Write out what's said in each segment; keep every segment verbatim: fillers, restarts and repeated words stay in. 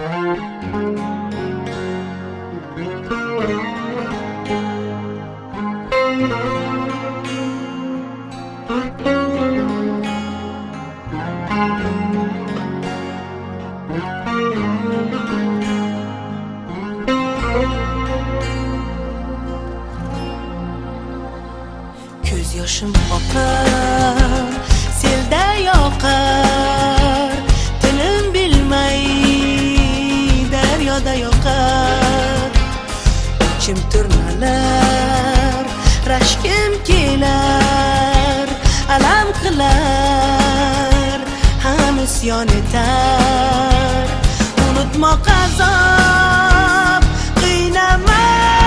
Ko'z yoshim oqar, selda yoqar, tilim bilmay daryoda yoqar. Ichim turnalar, rashkim kelar, alam qilar, ham isyon etar. Unutmoq azob, qiynamay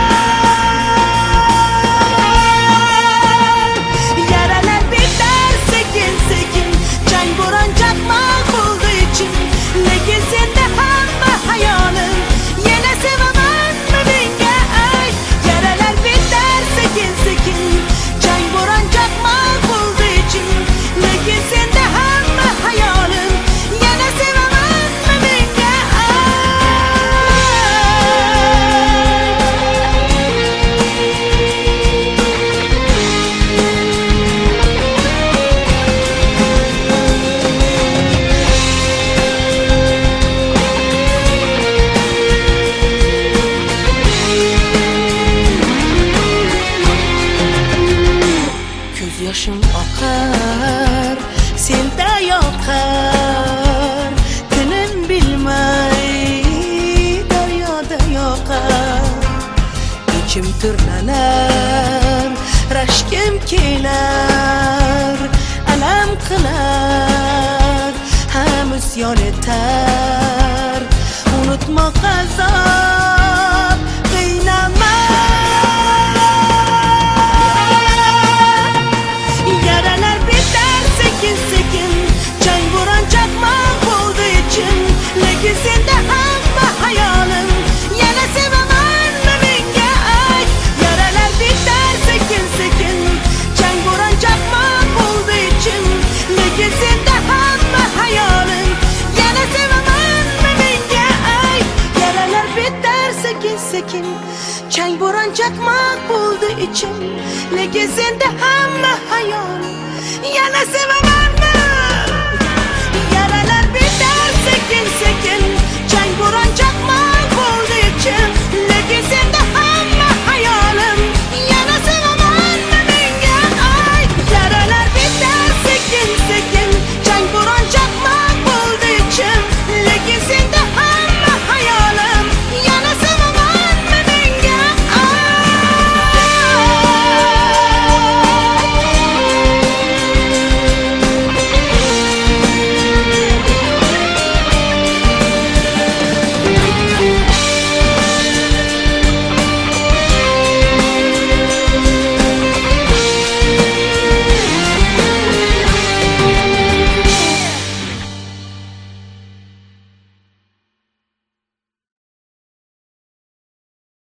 yoshim oqar, selda yoqar, tilim bilmay daryoda yoqar. Ichim turnalar, rashkim kelar, alam qilar, ham isyon etar. Unutmoq azob, qiynamay sekin, chang bo'ron chaqmoq bo'ldi ichim, lekin senda hamma hayolim yana sevaman.